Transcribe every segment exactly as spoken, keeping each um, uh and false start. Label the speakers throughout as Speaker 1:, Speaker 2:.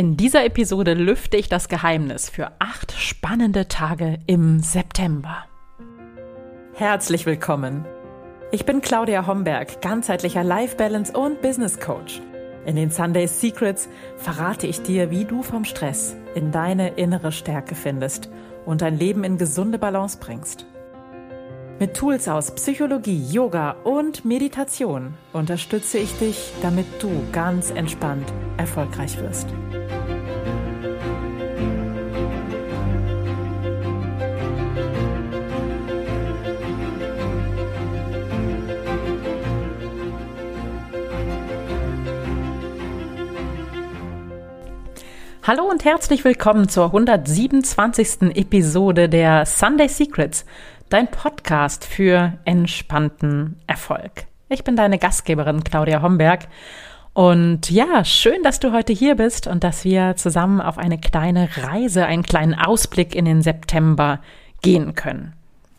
Speaker 1: In dieser Episode lüfte ich das Geheimnis für acht spannende Tage im September. Herzlich willkommen. Ich bin Claudia Homberg, ganzheitlicher Life Balance und Business Coach. In den Sunday Secrets verrate ich dir, wie du vom Stress in deine innere Stärke findest und dein Leben in gesunde Balance bringst. Mit Tools aus Psychologie, Yoga und Meditation unterstütze ich dich, damit du ganz entspannt erfolgreich wirst. Hallo und herzlich willkommen zur hundertsiebenundzwanzigsten Episode der Sunday Secrets, dein Podcast für entspannten Erfolg. Ich bin deine Gastgeberin Claudia Homberg und ja, schön, dass du heute hier bist und dass wir zusammen auf eine kleine Reise, einen kleinen Ausblick in den September gehen können.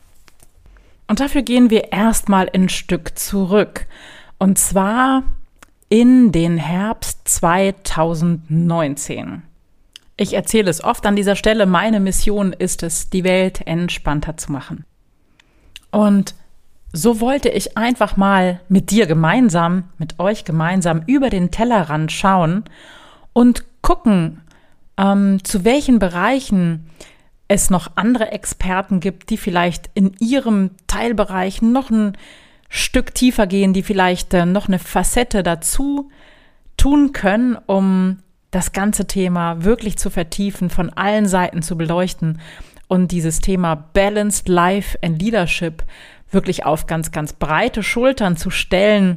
Speaker 1: Und dafür gehen wir erstmal ein Stück zurück und zwar in den Herbst zweitausendneunzehn. Ich erzähle es oft an dieser Stelle, meine Mission ist es, die Welt entspannter zu machen. Und so wollte ich einfach mal mit dir gemeinsam, mit euch gemeinsam über den Tellerrand schauen und gucken, ähm, zu welchen Bereichen es noch andere Experten gibt, die vielleicht in ihrem Teilbereich noch ein Stück tiefer gehen, die vielleicht äh, noch eine Facette dazu tun können, um das ganze Thema wirklich zu vertiefen, von allen Seiten zu beleuchten und dieses Thema Balanced Life and Leadership wirklich auf ganz, ganz breite Schultern zu stellen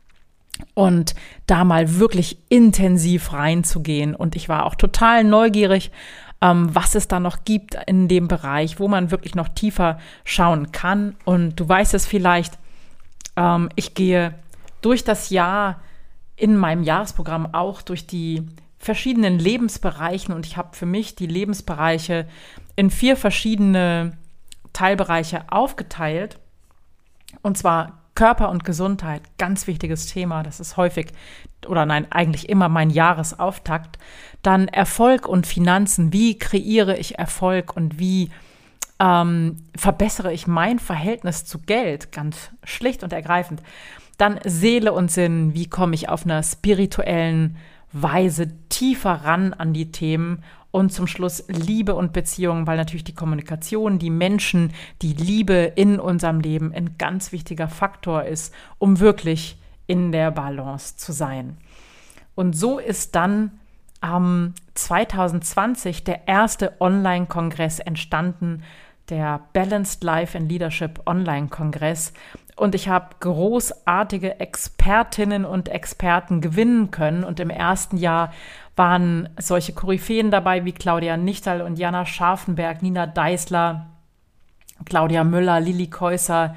Speaker 1: und da mal wirklich intensiv reinzugehen. Und ich war auch total neugierig, ähm, was es da noch gibt in dem Bereich, wo man wirklich noch tiefer schauen kann. Und du weißt es vielleicht, ähm, ich gehe durch das Jahr in meinem Jahresprogramm auch durch die verschiedenen Lebensbereichen und ich habe für mich die Lebensbereiche in vier verschiedene Teilbereiche aufgeteilt. Und zwar Körper und Gesundheit, ganz wichtiges Thema. Das ist häufig oder nein, eigentlich immer mein Jahresauftakt. Dann Erfolg und Finanzen. Wie kreiere ich Erfolg und wie ähm, verbessere ich mein Verhältnis zu Geld? Ganz schlicht und ergreifend. Dann Seele und Sinn. Wie komme ich auf einer spirituellen Weise tiefer ran an die Themen und zum Schluss Liebe und Beziehungen, weil natürlich die Kommunikation, die Menschen, die Liebe in unserem Leben ein ganz wichtiger Faktor ist, um wirklich in der Balance zu sein. Und so ist dann ähm, zwanzig zwanzig der erste Online-Kongress entstanden, der Balanced Life and Leadership Online-Kongress. Und ich habe großartige Expertinnen und Experten gewinnen können. Und im ersten Jahr waren solche Koryphäen dabei wie Claudia Nichterl und Jana Scharfenberg, Nina Deißler, Claudia Müller, Lilly Keusser,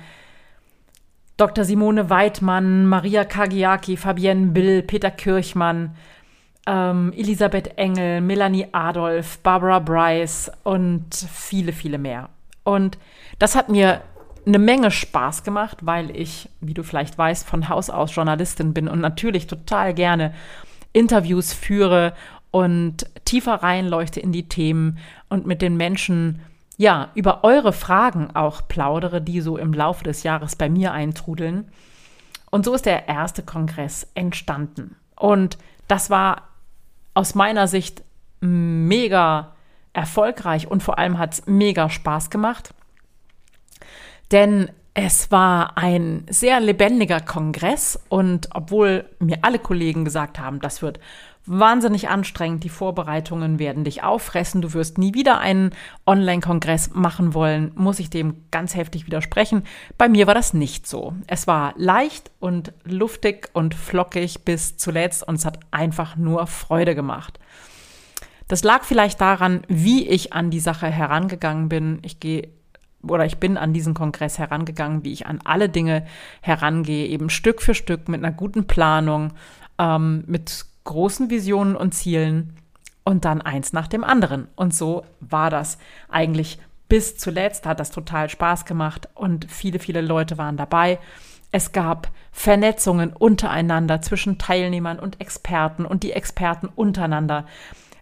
Speaker 1: Doktor Simone Weidmann, Maria Kagiaki, Fabienne Bill, Peter Kirchmann, ähm, Elisabeth Engel, Melanie Adolf, Barbara Bryce und viele, viele mehr. Und das hat mir eine Menge Spaß gemacht, weil ich, wie du vielleicht weißt, von Haus aus Journalistin bin und natürlich total gerne Interviews führe und tiefer reinleuchte in die Themen und mit den Menschen, ja, über eure Fragen auch plaudere, die so im Laufe des Jahres bei mir eintrudeln. Und so ist der erste Kongress entstanden. Und das war aus meiner Sicht mega erfolgreich und vor allem hat es mega Spaß gemacht. Denn es war ein sehr lebendiger Kongress und obwohl mir alle Kollegen gesagt haben, das wird wahnsinnig anstrengend, die Vorbereitungen werden dich auffressen, du wirst nie wieder einen Online-Kongress machen wollen, muss ich dem ganz heftig widersprechen. Bei mir war das nicht so. Es war leicht und luftig und flockig bis zuletzt und es hat einfach nur Freude gemacht. Das lag vielleicht daran, wie ich an die Sache herangegangen bin. Ich gehe oder ich bin an diesen Kongress herangegangen, wie ich an alle Dinge herangehe, eben Stück für Stück mit einer guten Planung, ähm, mit großen Visionen und Zielen und dann eins nach dem anderen. Und so war das eigentlich bis zuletzt, hat das total Spaß gemacht und viele, viele Leute waren dabei. Es gab Vernetzungen untereinander zwischen Teilnehmern und Experten und die Experten untereinander.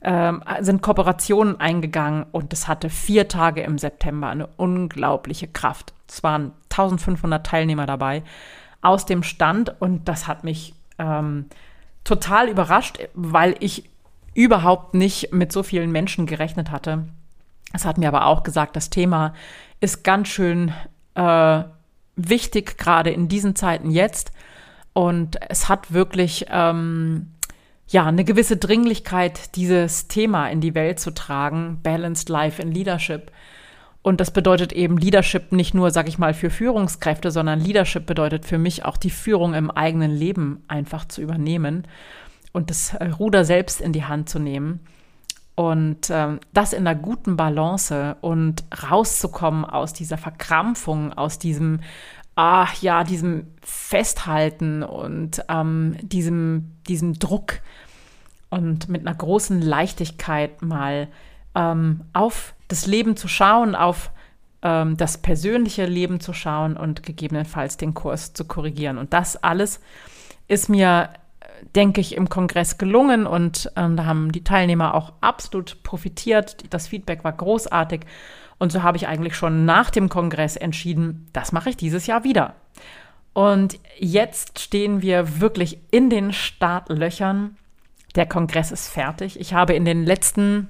Speaker 1: ähm, sind Kooperationen eingegangen und es hatte vier Tage im September eine unglaubliche Kraft. Es waren eintausendfünfhundert Teilnehmer dabei aus dem Stand und das hat mich ähm, total überrascht, weil ich überhaupt nicht mit so vielen Menschen gerechnet hatte. Es hat mir aber auch gesagt, das Thema ist ganz schön äh, wichtig, gerade in diesen Zeiten jetzt. Und es hat wirklich ähm, ja, eine gewisse Dringlichkeit, dieses Thema in die Welt zu tragen, Balanced Life in Leadership. Und das bedeutet eben Leadership nicht nur, sag ich mal, für Führungskräfte, sondern Leadership bedeutet für mich auch die Führung im eigenen Leben einfach zu übernehmen und das Ruder selbst in die Hand zu nehmen. Und ähm, das in einer guten Balance und rauszukommen aus dieser Verkrampfung, aus diesem, ach ja, diesem Festhalten und ähm, diesem, diesem Druck und mit einer großen Leichtigkeit mal ähm, auf das Leben zu schauen, auf ähm, das persönliche Leben zu schauen und gegebenenfalls den Kurs zu korrigieren. Und das alles ist mir, denke ich, im Kongress gelungen und ähm, da haben die Teilnehmer auch absolut profitiert. Das Feedback war großartig und so habe ich eigentlich schon nach dem Kongress entschieden, das mache ich dieses Jahr wieder. Und jetzt stehen wir wirklich in den Startlöchern. Der Kongress ist fertig. Ich habe in den letzten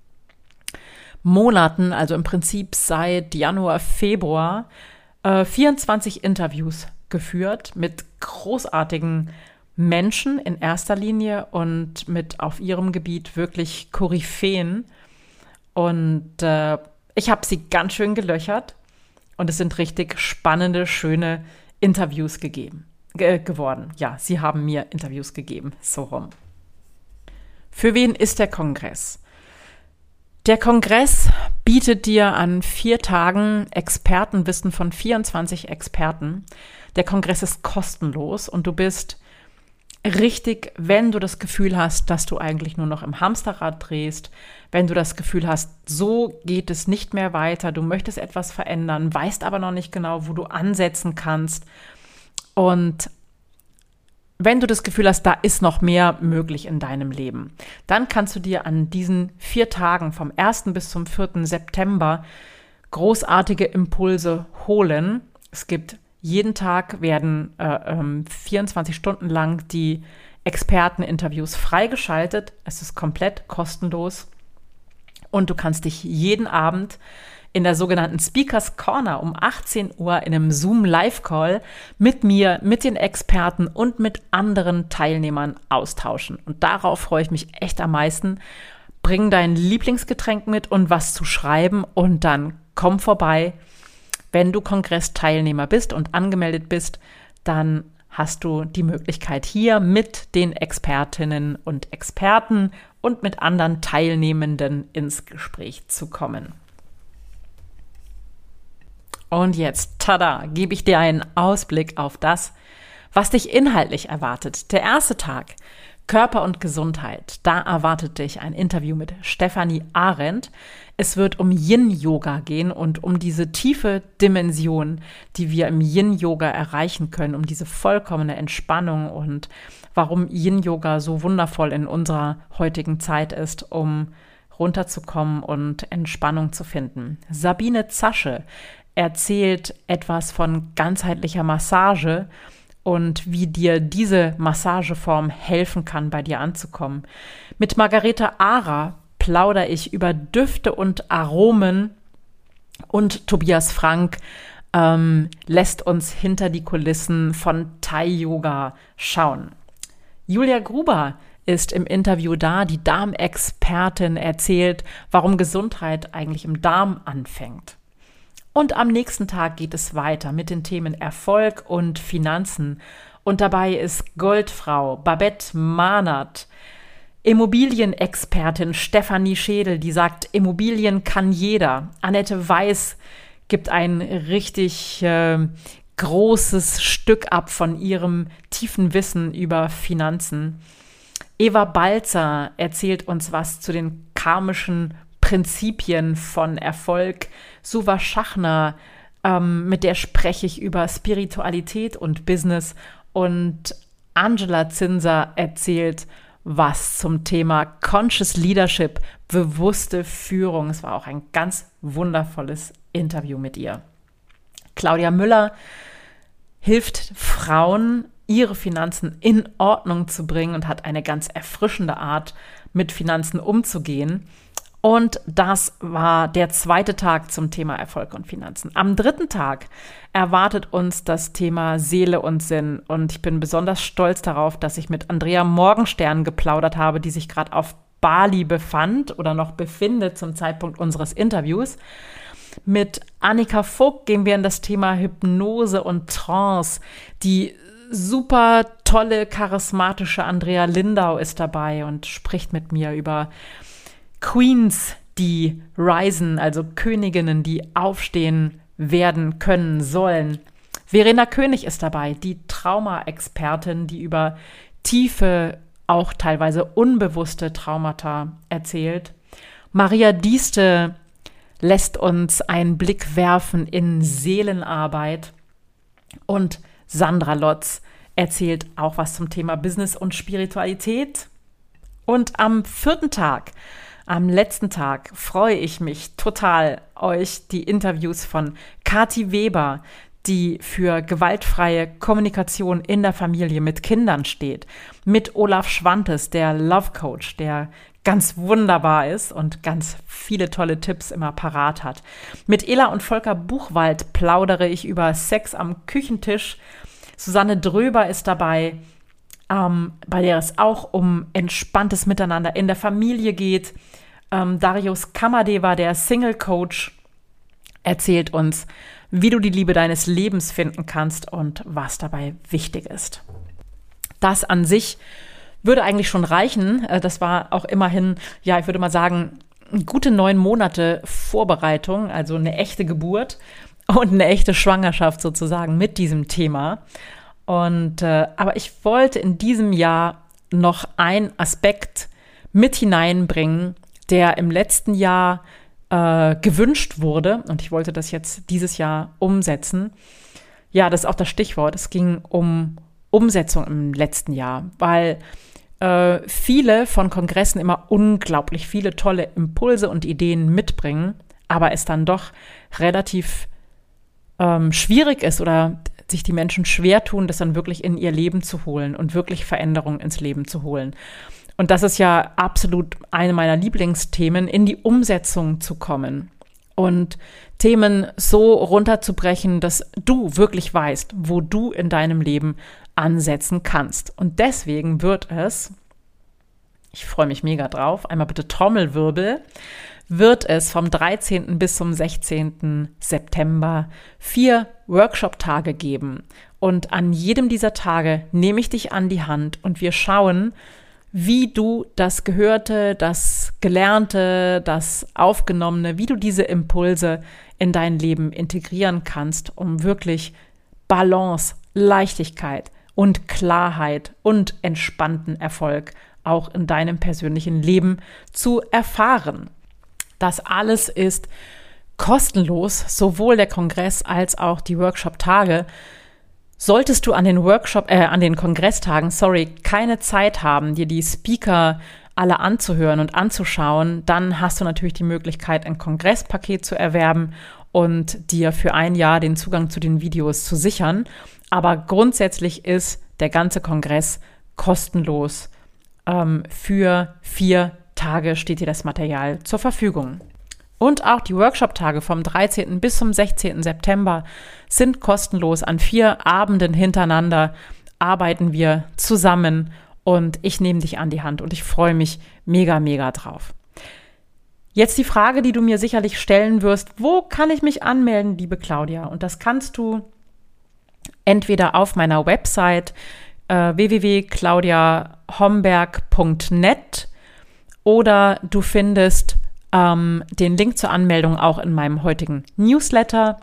Speaker 1: Monaten, also im Prinzip seit Januar, Februar, äh, vierundzwanzig Interviews geführt mit großartigen Menschen in erster Linie und mit auf ihrem Gebiet wirklich Koryphäen. Und äh, ich habe sie ganz schön gelöchert und es sind richtig spannende, schöne Interviews gegeben, ge- geworden. Ja, sie haben mir Interviews gegeben, so rum. Für wen ist der Kongress? Der Kongress bietet dir an vier Tagen Expertenwissen von vierundzwanzig Experten. Der Kongress ist kostenlos und du bist richtig, wenn du das Gefühl hast, dass du eigentlich nur noch im Hamsterrad drehst, wenn du das Gefühl hast, so geht es nicht mehr weiter, du möchtest etwas verändern, weißt aber noch nicht genau, wo du ansetzen kannst. Und wenn du das Gefühl hast, da ist noch mehr möglich in deinem Leben, dann kannst du dir an diesen vier Tagen vom ersten bis zum vierten September großartige Impulse holen. Es gibt jeden Tag werden äh, ähm, vierundzwanzig Stunden lang die Experteninterviews freigeschaltet. Es ist komplett kostenlos und du kannst dich jeden Abend in der sogenannten Speakers Corner um achtzehn Uhr in einem Zoom-Live-Call mit mir, mit den Experten und mit anderen Teilnehmern austauschen. Und darauf freue ich mich echt am meisten. Bring dein Lieblingsgetränk mit und was zu schreiben und dann komm vorbei. Wenn du Kongressteilnehmer bist und angemeldet bist, dann hast du die Möglichkeit, hier mit den Expertinnen und Experten und mit anderen Teilnehmenden ins Gespräch zu kommen. Und jetzt, tada, gebe ich dir einen Ausblick auf das, was dich inhaltlich erwartet. Der erste Tag, Körper und Gesundheit. Da erwartet dich ein Interview mit Stefanie Arendt. Es wird um Yin-Yoga gehen und um diese tiefe Dimension, die wir im Yin-Yoga erreichen können, um diese vollkommene Entspannung und warum Yin-Yoga so wundervoll in unserer heutigen Zeit ist, um runterzukommen und Entspannung zu finden. Sabine Zasche erzählt etwas von ganzheitlicher Massage und wie dir diese Massageform helfen kann, bei dir anzukommen. Mit Margareta Ara plaudere ich über Düfte und Aromen und Tobias Frank ähm, lässt uns hinter die Kulissen von Thai-Yoga schauen. Julia Gruber ist im Interview da, die Darmexpertin erzählt, warum Gesundheit eigentlich im Darm anfängt. Und am nächsten Tag geht es weiter mit den Themen Erfolg und Finanzen. Und dabei ist Goldfrau Babette Mahnert, Immobilienexpertin Stefanie Schädel, die sagt, Immobilien kann jeder. Annette Weiß gibt ein richtig äh, großes Stück ab von ihrem tiefen Wissen über Finanzen. Eva Balzer erzählt uns was zu den karmischen Prinzipien von Erfolg. Suva Schachner, ähm, mit der spreche ich über Spiritualität und Business. Und Angela Zinser erzählt, was zum Thema Conscious Leadership, bewusste Führung. Es war auch ein ganz wundervolles Interview mit ihr. Claudia Müller hilft Frauen, ihre Finanzen in Ordnung zu bringen und hat eine ganz erfrischende Art, mit Finanzen umzugehen. Und das war der zweite Tag zum Thema Erfolg und Finanzen. Am dritten Tag erwartet uns das Thema Seele und Sinn. Und ich bin besonders stolz darauf, dass ich mit Andrea Morgenstern geplaudert habe, die sich gerade auf Bali befand oder noch befindet zum Zeitpunkt unseres Interviews. Mit Annika Vogt gehen wir in das Thema Hypnose und Trance. Die super tolle, charismatische Andrea Lindau ist dabei und spricht mit mir über Queens, die risen, also Königinnen, die aufstehen werden, können, sollen. Verena König ist dabei, die Trauma-Expertin, die über tiefe, auch teilweise unbewusste Traumata erzählt. Maria Dieste lässt uns einen Blick werfen in Seelenarbeit. Und Sandra Lotz erzählt auch was zum Thema Business und Spiritualität. Und am vierten Tag, am letzten Tag, freue ich mich total, euch die Interviews von Kathi Weber, die für gewaltfreie Kommunikation in der Familie mit Kindern steht, mit Olaf Schwantes, der Love Coach, der ganz wunderbar ist und ganz viele tolle Tipps immer parat hat. Mit Ela und Volker Buchwald plaudere ich über Sex am Küchentisch. Susanne Dröber ist dabei, ähm, bei der es auch um entspanntes Miteinander in der Familie geht. Ähm, Darius Kamadeva, der Single Coach, erzählt uns, wie du die Liebe deines Lebens finden kannst und was dabei wichtig ist. Das an sich würde eigentlich schon reichen. Das war auch immerhin, ja, ich würde mal sagen, gute neun Monate Vorbereitung, also eine echte Geburt und eine echte Schwangerschaft sozusagen mit diesem Thema. Und äh, aber ich wollte in diesem Jahr noch einen Aspekt mit hineinbringen, der im letzten Jahr äh, gewünscht wurde. Und ich wollte das jetzt dieses Jahr umsetzen. Ja, das ist auch das Stichwort. Es ging um Umsetzung im letzten Jahr, weil äh, viele von Kongressen immer unglaublich viele tolle Impulse und Ideen mitbringen, aber es dann doch relativ ähm, schwierig ist oder sich die Menschen schwer tun, das dann wirklich in ihr Leben zu holen und wirklich Veränderungen ins Leben zu holen. Und das ist ja absolut eine meiner Lieblingsthemen, in die Umsetzung zu kommen und Themen so runterzubrechen, dass du wirklich weißt, wo du in deinem Leben ansetzen kannst. Und deswegen wird es, ich freue mich mega drauf, einmal bitte Trommelwirbel, wird es vom dreizehnten bis zum sechzehnten September vier Workshop-Tage geben. Und an jedem dieser Tage nehme ich dich an die Hand und wir schauen, wie du das Gehörte, das Gelernte, das Aufgenommene, wie du diese Impulse in dein Leben integrieren kannst, um wirklich Balance, Leichtigkeit und Klarheit und entspannten Erfolg auch in deinem persönlichen Leben zu erfahren. Das alles ist kostenlos, sowohl der Kongress als auch die Workshop-Tage. Solltest du an den Workshop, äh, an den Kongresstagen, sorry, keine Zeit haben, dir die Speaker alle anzuhören und anzuschauen, dann hast du natürlich die Möglichkeit, ein Kongresspaket zu erwerben und dir für ein Jahr den Zugang zu den Videos zu sichern. Aber grundsätzlich ist der ganze Kongress kostenlos. Ähm, für vier Tage steht dir das Material zur Verfügung. Und auch die Workshop-Tage vom dreizehnten bis zum sechzehnten September sind kostenlos. An vier Abenden hintereinander arbeiten wir zusammen und ich nehme dich an die Hand und ich freue mich mega, mega drauf. Jetzt die Frage, die du mir sicherlich stellen wirst: Wo kann ich mich anmelden, liebe Claudia? Und das kannst du entweder auf meiner Website äh, w w w punkt claudia homberg punkt net oder du findest ähm, den Link zur Anmeldung auch in meinem heutigen Newsletter.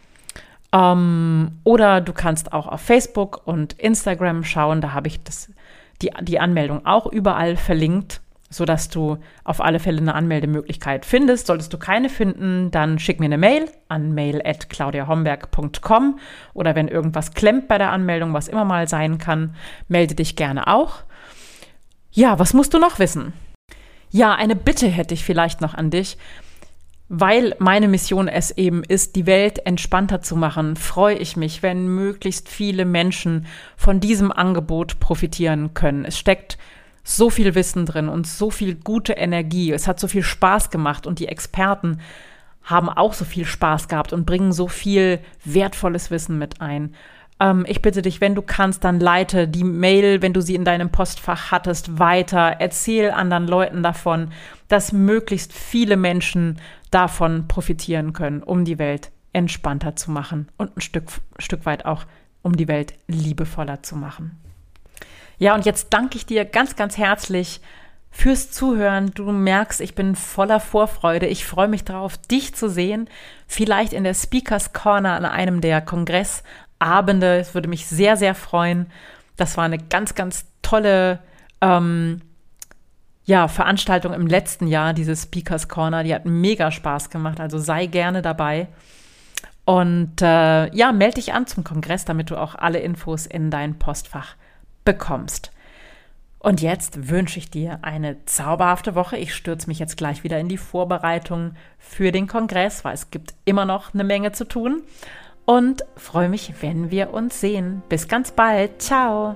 Speaker 1: Ähm, oder du kannst auch auf Facebook und Instagram schauen, da habe ich das, die, die Anmeldung auch überall verlinkt, sodass du auf alle Fälle eine Anmeldemöglichkeit findest. Solltest du keine finden, dann schick mir eine Mail an mail at claudia homberg punkt com oder wenn irgendwas klemmt bei der Anmeldung, was immer mal sein kann, melde dich gerne auch. Ja, was musst du noch wissen? Ja, eine Bitte hätte ich vielleicht noch an dich. Weil meine Mission es eben ist, die Welt entspannter zu machen, freue ich mich, wenn möglichst viele Menschen von diesem Angebot profitieren können. Es steckt so viel Wissen drin und so viel gute Energie. Es hat so viel Spaß gemacht und die Experten haben auch so viel Spaß gehabt und bringen so viel wertvolles Wissen mit ein. Ähm, ich bitte dich, wenn du kannst, dann leite die Mail, wenn du sie in deinem Postfach hattest, weiter. Erzähl anderen Leuten davon, dass möglichst viele Menschen davon profitieren können, um die Welt entspannter zu machen und ein Stück, Stück weit auch, um die Welt liebevoller zu machen. Ja, und jetzt danke ich dir ganz, ganz herzlich fürs Zuhören. Du merkst, ich bin voller Vorfreude. Ich freue mich darauf, dich zu sehen. Vielleicht in der Speakers Corner an einem der Kongressabende. Es würde mich sehr, sehr freuen. Das war eine ganz, ganz tolle ähm, ja, Veranstaltung im letzten Jahr, diese Speakers Corner. Die hat mega Spaß gemacht. Also sei gerne dabei. Und äh, ja, melde dich an zum Kongress, damit du auch alle Infos in dein Postfach bekommst. Und jetzt wünsche ich dir eine zauberhafte Woche. Ich stürze mich jetzt gleich wieder in die Vorbereitung für den Kongress, weil es gibt immer noch eine Menge zu tun. Und freue mich, wenn wir uns sehen. Bis ganz bald. Ciao.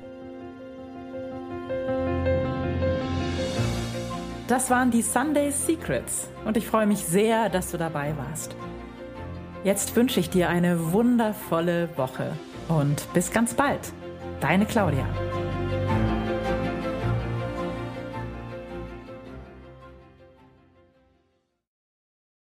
Speaker 1: Das waren die Sunday Secrets und ich freue mich sehr, dass du dabei warst. Jetzt wünsche ich dir eine wundervolle Woche und bis ganz bald. Deine Claudia.